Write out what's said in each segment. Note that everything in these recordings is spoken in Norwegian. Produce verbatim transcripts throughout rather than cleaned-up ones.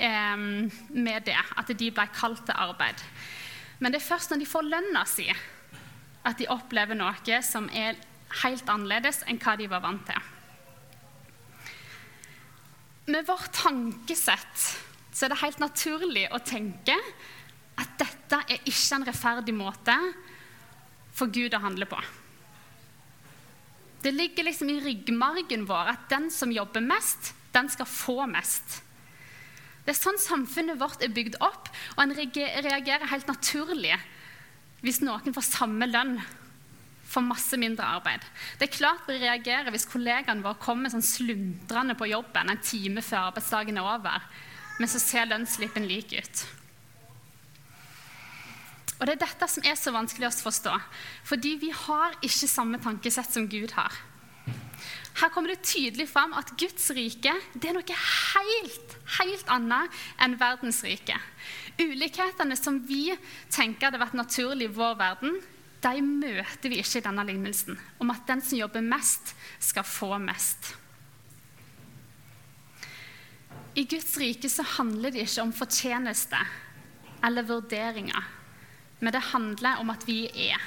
eh, med det, at de ble kalt til arbeid. Men det er først når de får lønna si, at de opplever noe som er helt annerledes enn hva de var vant til. Med vårt tankesett så er det helt naturlig å tenke at dette er ikke en rettferdig måte for Gud å handle på. Det ligger liksom i ryggmargen vår at den som jobber mest, den skal få mest. Det er sånn samfunnet vårt er bygd opp, og en reagerer helt naturlig hvis noen får samme lønn for masse mindre arbeid. Det er klart vi reagerer hvis kollegaen vår kommer sånn sluntrende på jobben en time før arbeidsdagen er over, men så ser lønnsslippen lik ut. Og det er dette som er så vanskelig å forstå, fordi vi har ikke samme tankesett som Gud har. Her kommer det tydelig fram at Guds rike, det er noe helt, helt annet enn verdens rike. Ulikhetene som vi tenker hadde vært naturlig i vår verden, de møter vi ikke i denne lignelsen, om at den som jobber mest, skal få mest. I Guds rike så handler det ikke om fortjeneste eller vurderinger, men det handler om at vi er.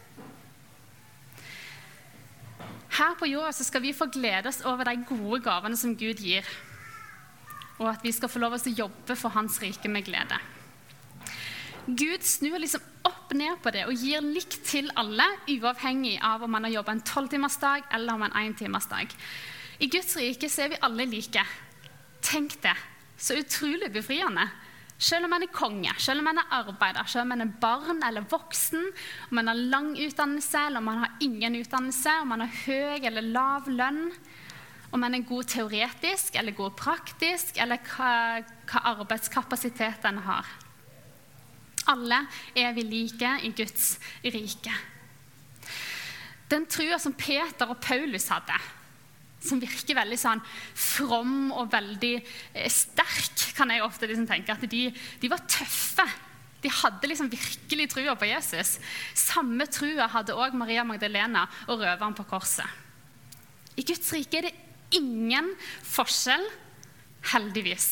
Her på jorda så skal vi få glede oss over de gode gavene som Gud gir, og at vi skal få lov til å jobbe for hans rike med glede. Gud snur liksom opp ned på det og gir likt til alle, uavhengig av om man har jobbet en tolv-timersdag eller om en en-timersdag. I Guds rike så er vi alle like. Tenk det, så utrolig befriende. Selv om man er konge, selv om man er arbeider, selv om man er barn eller voksen, om man har lang utdannelse eller om man har ingen utdannelse, om man har høy eller lav lønn, om man er god teoretisk eller god praktisk, eller hva, hva arbeidskapasitet man har. Alle er vi like i Guds rike. Den trua som Peter og Paulus hadde, som virker veldig sånn from og veldig eh, sterk, kan jeg ofte liksom tenke, at de, de var tøffe. De hadde liksom virkelig trua på Jesus. Samme trua hadde også Maria Magdalena og røveren på korset. I Guds rike er det ingen forskjell, heldigvis.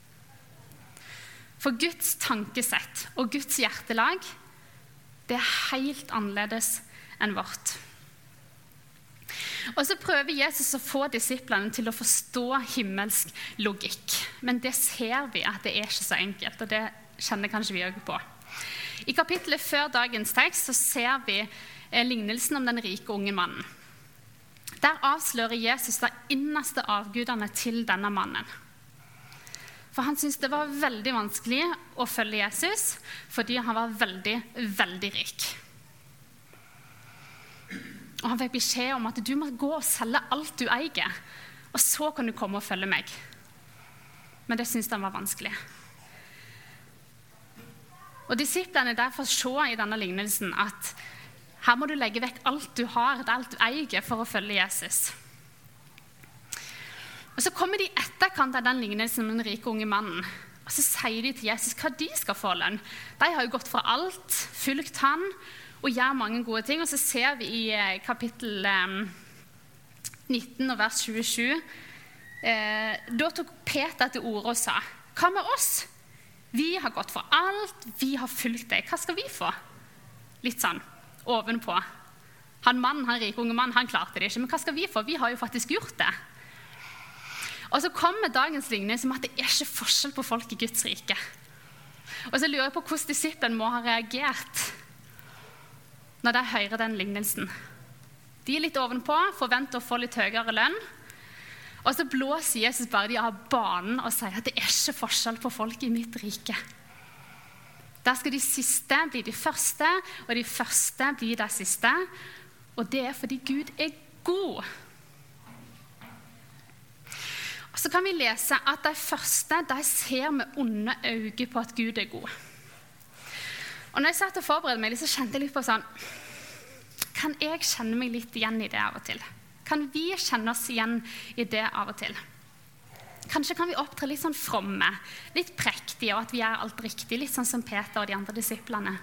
For Guds tankesett og Guds hjertelag, det er helt annerledes enn vårt. Og så prøver Jesus å få disiplene til å forstå himmelsk logikk. Men det ser vi at det er ikke så enkelt, og det kjenner kanskje vi også på. I kapittelet før dagens tekst så ser vi eh, lignelsen om den rike unge mannen. Der avslører Jesus de innerste avgudene til denne mannen. For han syntes det var veldig vanskelig å følge Jesus, fordi han var veldig, veldig rik. Og han fikk beskjed om at du må gå og selge alt du eier, og så kan du komme og følge meg. Men det syntes han var vanskelig. Og disiplene derfor så i denne lignelsen at her må du legge vekk alt du har, alt du eier, for å følge Jesus. Og så kommer de etterkant av den lignelsen med den rike unge mannen, og så sier de til Jesus hva de skal få lønn. De har jo gått fra alt, fulgt han, og gjør mange gode ting. Og så ser vi i kapittel nitten og vers tjuesju, eh, da tok Peter til orde og sa, hva med oss? Vi har gått fra alt, vi har fulgt deg. Hva skal vi få? Litt sånn, ovenpå. Han mannen, han rike unge mann, han klarte det ikke, men hva skal vi få? Vi har jo faktisk gjort det. Og så kommer dagens lignelse om at det er ikke forskjell på folk i Guds rike. Og så lurer jeg på hvordan disiplene må ha reagert når de hører den lignelsen. De er litt ovenpå, forventer å få litt høyere lønn, og så blåser Jesus bare de av banen og sier at det er ikke forskjell på folk i mitt rike. Der skal de siste bli de første, og de første bli de siste, og det er fordi Gud er god. Og så kan vi lese at de første, de ser med onde øyne på at Gud er god. Og når jeg satt og forberedte meg, så kjente jeg litt på sånn, kan jeg kjenne meg litt igjen i det av og til? Kan vi kjenne oss igjen i det av og til? Kanskje kan vi opptre litt sånn fromme, litt prektige, og at vi gjør alt riktig, litt sånn som Peter og de andre disiplene.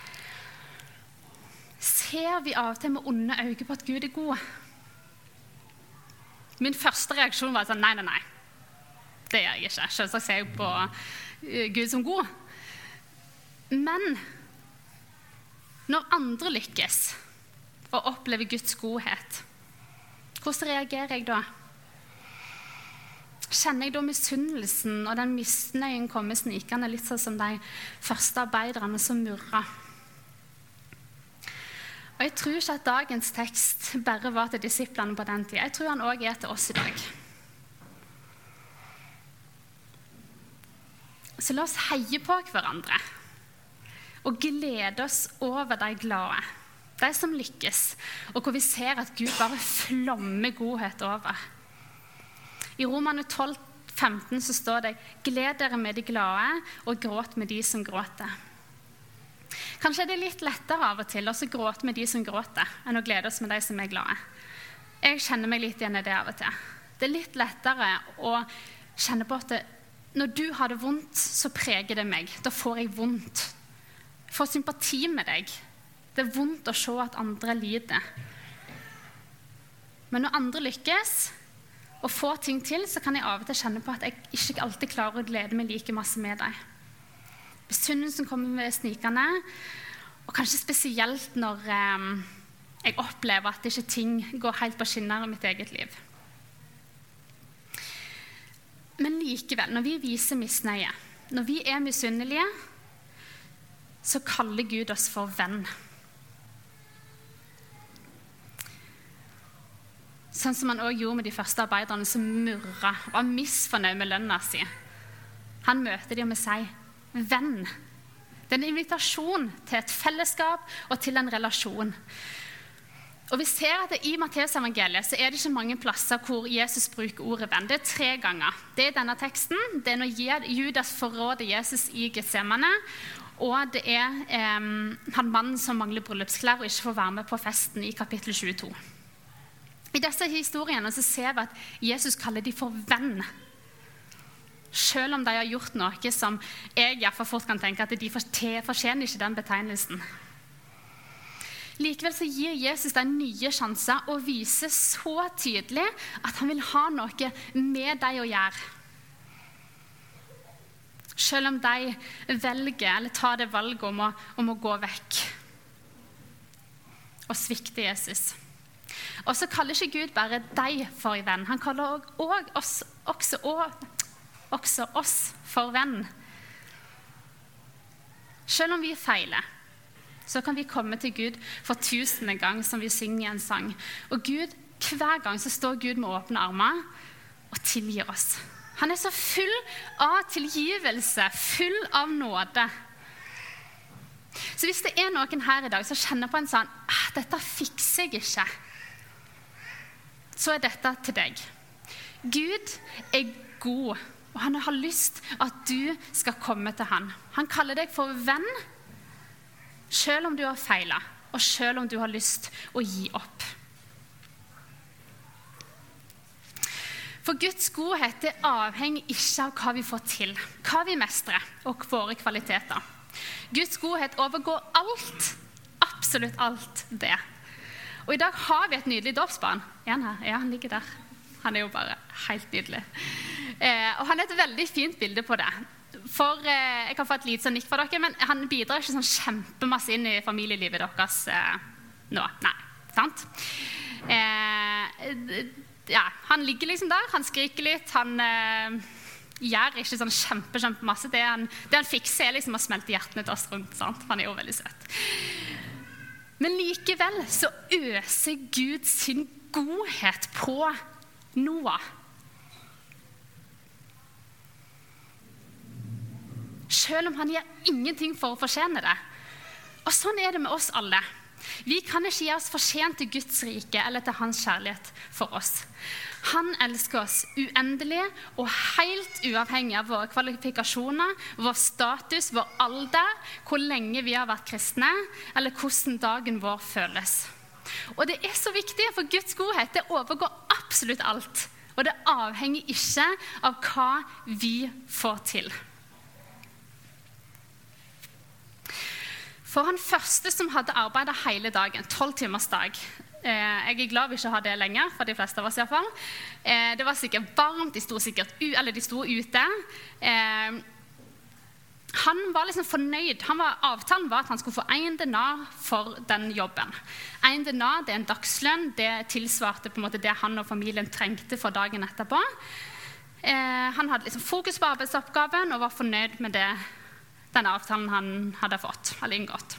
Ser vi av og til med onde øyne på at Gud er god? Min første reaksjon var sånn, nei, nei, nei. Det gjør jeg ikke. Selvsagt ser jeg på Gud som god. Men når andre lykkes og opplever Guds godhet, hvordan reagerer jeg da? Kjenner jeg da misunnelsen og den misnøyen kommer snikende, litt sånn som de første arbeiderne som murret? Og jeg tror ikke at dagens tekst bare var til disiplene på den tiden. Jeg tror han også er til oss i dag. Så la oss heie på hverandre og glede oss over de glade, de som lykkes, og hvor vi ser at Gud bare flommer godhet over. I Romerne tolv femten så står det: «Gled dere med de glade, og gråt med de som gråter.» Kanskje er det litt lettere av og til å gråte med de som gråter, enn å glede oss med de som er glade. Jeg kjenner meg litt igjen i det av og til. Det er litt lettere å kjenne på at det, når du har det vondt, så preger det meg. Da får jeg vondt. Jeg får sympati med deg. Det er vondt å se at andre lider. Men når andre lykkes og får ting til, så kan jeg av og til kjenne på at jeg ikke alltid klarer å glede meg like masse med deg. Misunnelsen kommer med snikende, og kanskje spesielt når eh, jeg opplever at ikke ting går helt på skinner i mitt eget liv. Men likevel, når vi viser misnøye, når vi er misunnelige, så kaller Gud oss for venn. Sånn som han også gjorde med de første arbeiderne som murret, var misfornøyd med lønna si. Han møter dem med seg, venn. Det er en invitasjon til et fellesskap og til en relasjon. Og vi ser at i Matteus-evangeliet så er det ikke mange plasser hvor Jesus bruker ordet venn. Det er tre ganger. Det er denne teksten, det er når Judas forråder Jesus i Getsemane, og det er eh, han mannen som mangler bryllupsklær og ikke får være med på festen i kapittel tjueto. I disse historiene så ser vi at Jesus kaller de for venn. Selv om de har gjort noe som jeg i hvert fall fort kan tenke at de fortjener ikke den betegnelsen. Likevel så gir Jesus deg nye sjanser og viser så tydelig at han vil ha noe med deg å gjøre. Selv om de velger eller tar det valget om å, om å gå vekk og svikte Jesus. Og så kaller ikke Gud bare deg for venn. Han kaller også oss, også, også oss for venn. Selv om vi feiler, så kan vi komme til Gud for tusende gang som vi synger i en sang. Og Gud, hver gang så står Gud med åpne armer og tilgir oss. Han er så full av tilgivelse, full av nåde. Så hvis det er noen her i dag som kjenner på en sånn, ah, dette fikser jeg ikke, så er dette til deg. Gud er god, og han har lyst at du skal komme til han. Han kaller deg for venn, selv om du har feilet, og selv om du har lyst å gi opp. For Guds godhet det avhenger ikke av hva vi får til, hva vi mestrer og våre kvaliteter. Guds godhet overgår alt, absolutt alt det. Og i dag har vi et nydelig dåpsbarn. Er han her? Ja, han ligger der. Han er jo bare helt nydelig. Eh, og han er et veldig fint bilde på det. For eh, jeg kan få et lite sånn nikk for dere, men han bidrar ikke sånn kjempemasse inn i familielivet deres eh, nå. Nei, sant? Eh, ja, han ligger liksom der, han skriker litt, han eh, gjør ikke sånn kjempe, kjempe masse. Det han, det han fikser er liksom å smelte hjertene til oss rundt, sant? Han er jo veldig søt. Men likevel så øser Gud sin godhet på Noah. Selv om han gjør ingenting for å fortjene det. Og sånn er det med oss alle. Vi kan ikke gi oss fortjent til Guds rike eller til hans kjærlighet for oss. Han elsker oss uendelig og helt uavhengig av våre kvalifikasjoner, vår status, vår alder, hvor lenge vi har vært kristne, eller hvordan dagen vår føles. Og det er så viktig, for Guds godhet det overgår absolutt alt. Og det avhenger ikke av hva vi får til. For han første som hadde arbeidet hele dagen, tolv timers dag, Jeg er glad vi ikke har det lenger, for de fleste av oss i hvert fall. Det var sikkert varmt, de sto sikkert u- eller de sto ute. Han var liksom fornøyd. Han var, avtalen var at han skulle få én denar for den jobben. Én denar, det er en dagslønn, det tilsvarte på en måte det han og familien trengte for dagen etterpå. Han hadde liksom fokus på arbeidsoppgaven og var fornøyd med det, den avtalen han hadde fått, eller inngått.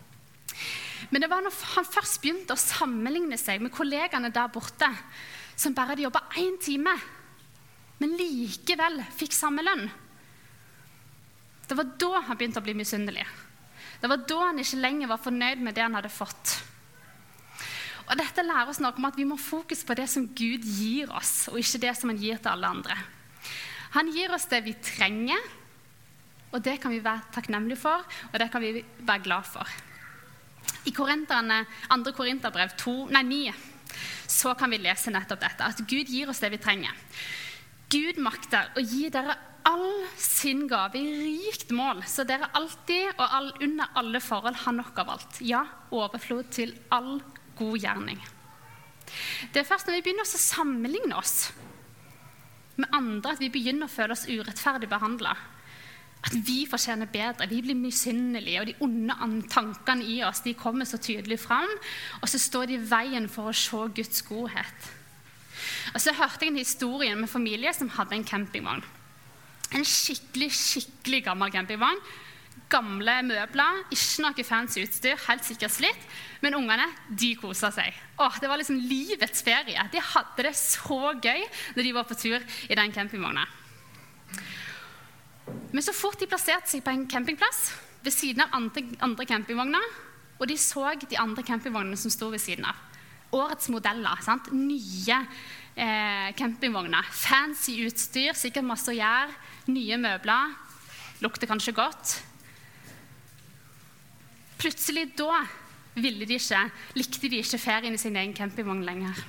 Men det var når han først begynte å sammenligne seg med kollegene der borte, som bare hadde jobbet én time, men likevel fikk samme lønn. Det var da han begynte å bli misunnelig. Det var da han ikke lenger var fornøyd med det han hadde fått. Og dette lærer oss noe om at vi må fokus på det som Gud gir oss, og ikke det som han gir til alle andre. Han gir oss det vi trenger, og det kan vi være takknemlige for, og det kan vi være glad for. I Korinterne, andre Korinterbrev ni, så kan vi lese nettopp dette, at Gud gir oss det vi trenger. Gud makter å gi dere all sin gave i rikt mål, så dere alltid og all, under alle forhold har nok av alt. Ja, overflod til all god gjerning. Det er først når vi begynner å sammenligne oss med andre, at vi begynner å føle oss urettferdig behandlet. At vi fortjener bedre, vi blir misunnelige, og de onde tankene i oss, de kommer så tydelig fram, og så står de i veien for å se Guds godhet. Og så hørte jeg en historie med en familie som hadde en campingvogn. En skikkelig, skikkelig gammel campingvogn. Gamle møbler, ikke noe fancy utstyr, helt sikkert slitt, men ungene, de koset seg. Åh, det var liksom livets ferie. De hadde det så gøy når de var på tur i den campingvognen. Men så fort de plasserte seg på en campingplass ved siden av andre, andre campingvogner, og de så de andre campingvognene som stod ved siden av. Årets modeller, sant? Nye eh, campingvogner, fancy utstyr, sikkert masse å gjøre, nye møbler, lukter kanskje godt. Plutselig da ville de ikke, likte de ikke ferien i sin egen campingvogn lenger.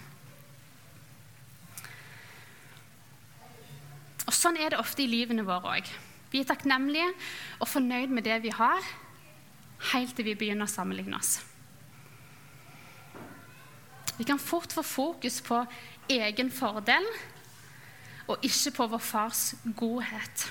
Og sånn er det ofte i livene våre også. Vi er takknemlige og fornøyd med det vi har, helt til vi begynner å sammenligne oss. Vi kan fort få fokus på egen fordel, og ikke på vår fars godhet.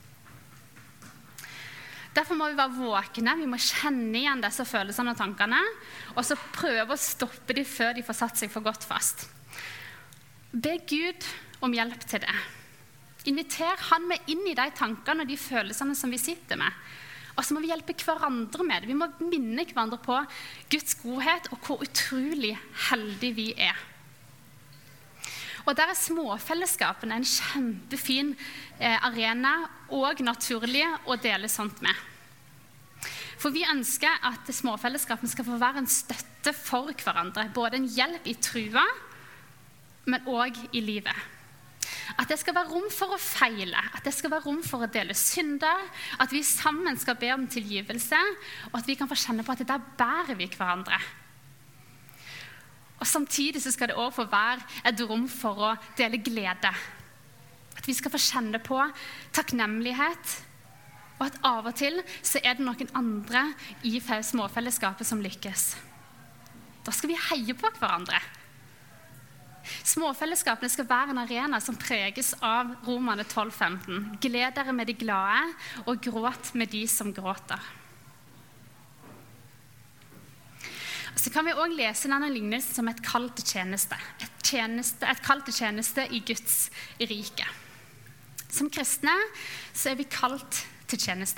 Derfor må vi være våkne, vi må kjenne igjen disse følelsene og tankene, og så prøve å stoppe dem før de får satt seg for godt fast. Be Gud om hjelp til det. Inviter han med inn i de tankene og de følelsene som vi sitter med. Og så må vi hjelpe hverandre med det. Vi må minne hverandre på Guds godhet og hvor utrolig heldige vi er. Og der er småfellesskapene en kjempefin eh, arena og naturlig å dele sånt med. For vi ønsker at småfellesskapene skal få være en støtte for hverandre. Både en hjelp i trua, men også i livet. At det skal være rom for å feile, at det skal være rom for å dele synder, at vi sammen skal be om tilgivelse, og at vi kan få kjenne på at der bærer vi hverandre. Og samtidig så skal det også få være et rom for å dele glede. At vi skal få kjenne på takknemlighet, og at av og til så er det noen andre i småfellesskapet som lykkes. Da skal vi heie på hverandre. Småfellesskapene skal være en arena som preges av Romerne tolv femten. Gled dere med de glade, og gråt med de som gråter. Og så kan vi også lese denne lignelsen som et kall til tjeneste. Et, tjeneste, et kall til tjeneste i Guds rike. Som kristne så er vi kalt til tjeneste.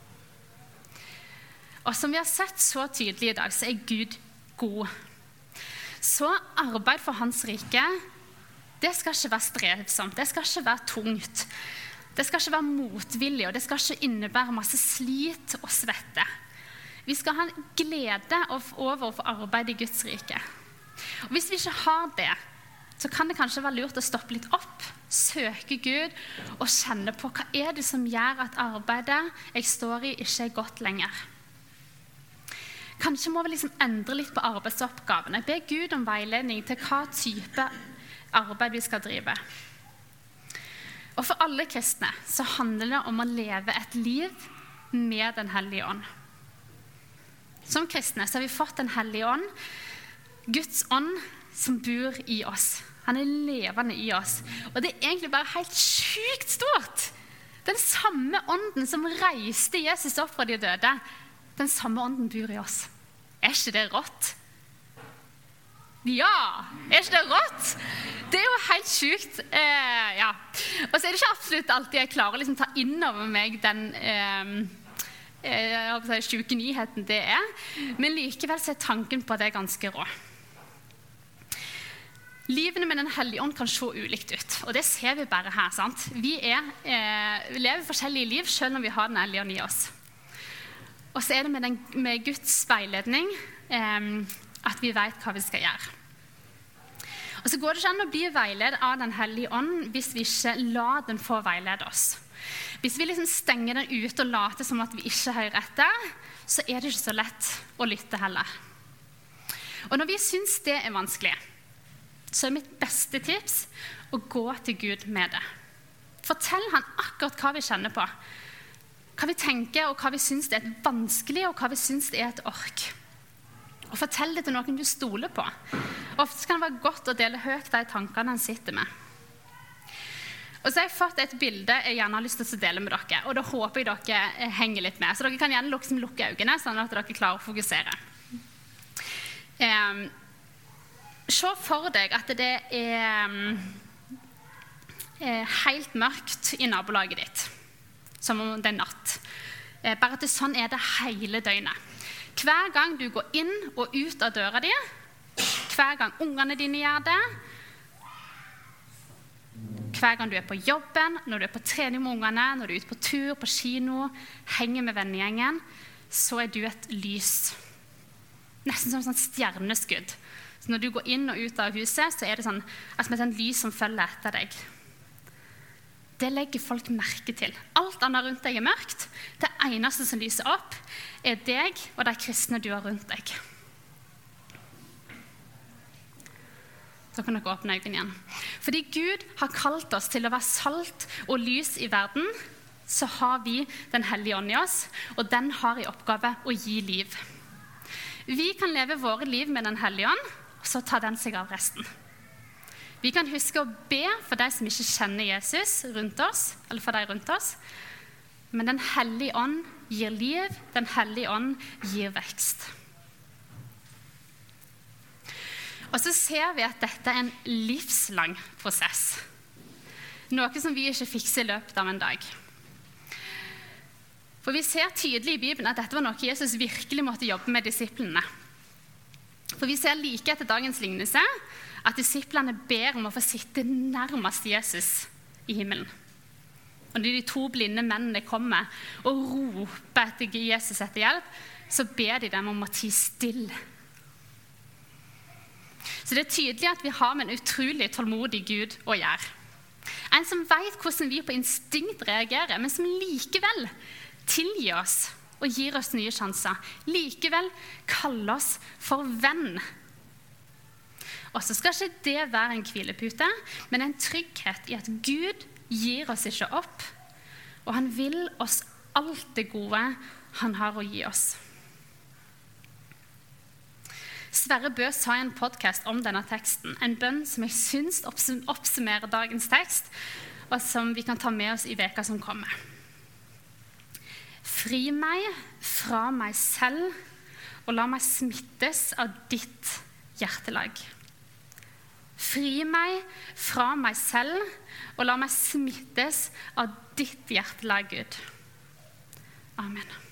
Og som vi har sett så tydelig i dag, så er Gud god. Så arbeid for hans rike, det skal ikke være strevsomt, det skal ikke være tungt. Det skal ikke være motvillig, og det skal ikke innebære masse slit og svette. Vi skal ha en glede over å få arbeid i Guds rike. Og hvis vi ikke har det, så kan det kanskje være lurt å stoppe litt opp, søke Gud og kjenne på hva er det som gjør at arbeidet jeg står i ikke er godt lenger. Kanskje må vi liksom endre litt på arbeidsoppgavene. Be Gud om veiledning til hva type arbeid vi skal drive. Og for alle kristne så handler det om å leve et liv med den hellige ånd. Som kristne så har vi fått den hellige ånd, Guds ånd som bor i oss. Han er levende i oss. Og det er egentlig bare helt sykt stort. Den samme ånden som reiste Jesus opp fra de døde, den samme ånden bor i oss. Er ikke det rått? Ja, er ikke det rått? Det er jo helt sykt. Eh, ja. Og så er det ikke absolutt alltid jeg klarer å liksom ta inn over meg den eh, jeg håper å si, syke nyheten det er. Men likevel så er tanken på det ganske rå. Livene med Den hellige ånd kan se ulikt ut, og det ser vi bare her. Sant? Vi, er, eh, vi lever forskjellige liv selv når vi har Den hellige ånd i oss. Og så er det med, den, med Guds veiledning eh, at vi vet hva vi skal gjøre. Og så går det ikke an å bli veiledet av Den hellige ånd hvis vi ikke lar den få veilede oss. Hvis vi liksom stenger den ut og later som at vi ikke hører etter, så er det ikke så lett å lytte heller. Og når vi synes det er vanskelig, så er mitt beste tips å gå til Gud med det. Fortell han akkurat hva vi kjenner på, hva vi tenker og hva vi synes det er vanskelig og hva vi synes det er et ork. Og fortell det til noen du stoler på. Ofte kan det være godt å dele høyt de tankene han sitter med. Og så har jeg fått et bilde jeg gjerne har lyst til å dele med dere, og da håper jeg dere henger litt med. Så dere kan gjerne liksom lukke øynene, sånn at dere klarer å fokusere. Eh, se for deg at det er, er helt mørkt i nabolaget ditt, som om det er natt. Eh, bare at det, sånn er det hele døgnet. Hver gang du går inn og ut av døra di, hver gang ungene dine gjør det, hver gang du er på jobben, når du er på trening med ungene, når du er ute på tur, på kino, henger med vennegjengen, så er du et lys. Nesten som et sånn stjerneskudd. Så når du går inn og ut av huset, så er det sånn, altså med et lys som følger etter deg. Det legger folk merke til. Alt annet rundt deg er mørkt. Det eneste som lyser opp, er deg og de kristne du har rundt deg. Så kan dere åpne øynene igjen. Fordi Gud har kalt oss til å være salt og lys i verden, så har vi Den hellige ånd i oss, og den har i oppgave å gi liv. Vi kan leve våre liv med Den hellige ånd, og så tar den seg av resten. Vi kan huske å be for de som ikke kjenner Jesus rundt oss, eller for de rundt oss. Men Den hellige ånd gir liv, Den hellige ånd gir vekst. Og så ser vi at dette er en livslang prosess. Noe som vi ikke fikser i løpet av en dag. For vi ser tydelig i Bibelen at dette var noe Jesus virkelig måtte jobbe med disiplene. For vi ser like etter dagens lignelse at disiplene ber om å få sitte nærmest Jesus i himmelen. Og når de to blinde mennene kommer og roper etter Jesus etter hjelp, så ber de dem om å tie stille. Så det er tydelig at vi har med en utrolig tålmodig Gud å gjøre. En som vet hvordan vi på instinkt reagerer, men som likevel tilgir oss og gir oss nye sjanser. Likevel kaller oss for venn. Og så skal ikke det være en hvilepute, men en trygghet i at Gud gir oss ikke opp, og han vil oss alt det gode han har å gi oss. Sverre Bø sa i en podcast om denne teksten, en bønn som jeg synes oppsummerer dagens tekst, og som vi kan ta med oss i veka som kommer. Fri meg fra meg selv, og la meg smittes av ditt hjertelag. Fri meg fra meg selv, og la meg smittes av ditt hjertelag, Gud. Amen.